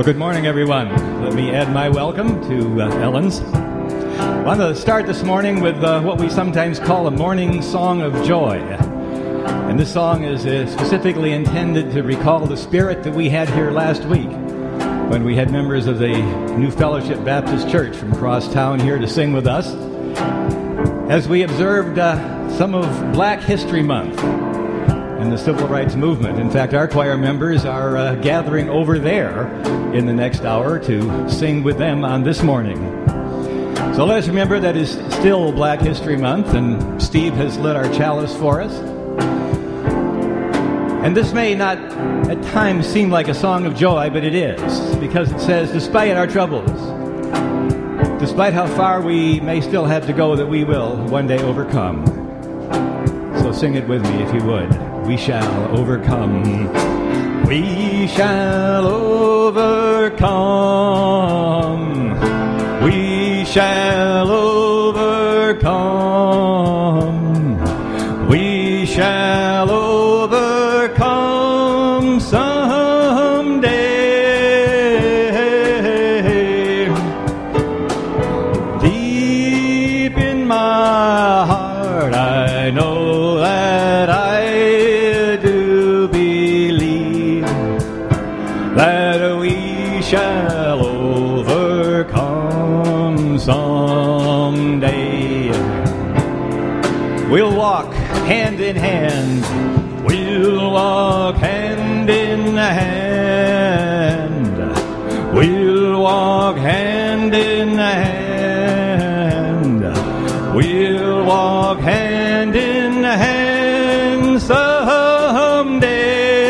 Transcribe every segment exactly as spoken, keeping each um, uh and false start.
Good morning, everyone. Let me add my welcome to uh, Ellen's. I want to start this morning with uh, what we sometimes call a morning song of joy. And this song is uh, specifically intended to recall the spirit that we had here last week when we had members of the New Fellowship Baptist Church from across town here to sing with us as we observed uh, some of Black History Month and the Civil Rights Movement. In fact, our choir members are uh, gathering over there in the next hour to sing with them on this morning. So let us remember that it's still Black History Month, and Steve has lit our chalice for us. And this may not at times seem like a song of joy, but it is, because it says, despite our troubles, despite how far we may still have to go, that we will one day overcome. So sing it with me if you would. We shall overcome. We shall overcome. We shall overcome. We shall overcome someday. Deep in my heart, I know that I shall overcome someday. We'll walk hand in hand. We'll walk hand in hand. We'll walk hand in hand. We'll walk hand in hand someday.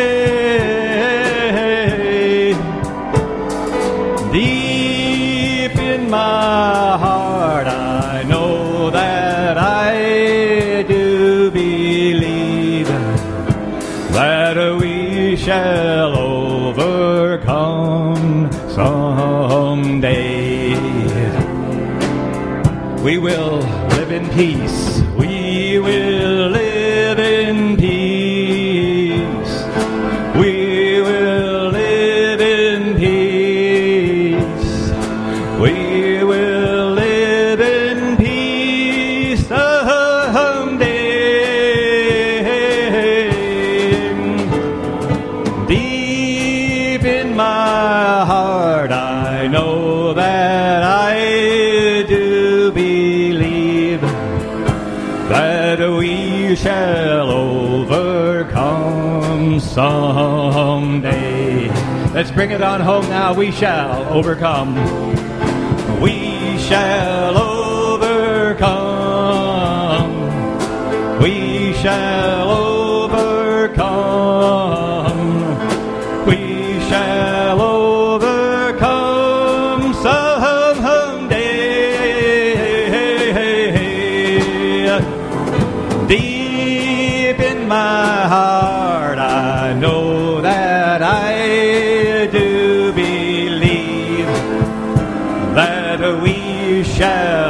Deep in my heart, I know that I do believe that we shall overcome someday. We will live in peace. We will live in peace. We will live in peace. We will live in peace someday. Deep in my heart, I know that I do believe that we shall overcome someday. Let's bring it on home now. We shall overcome. We shall overcome. We shall overcome. We shall overcome someday. Deep in my heart, I know that I do believe that we shall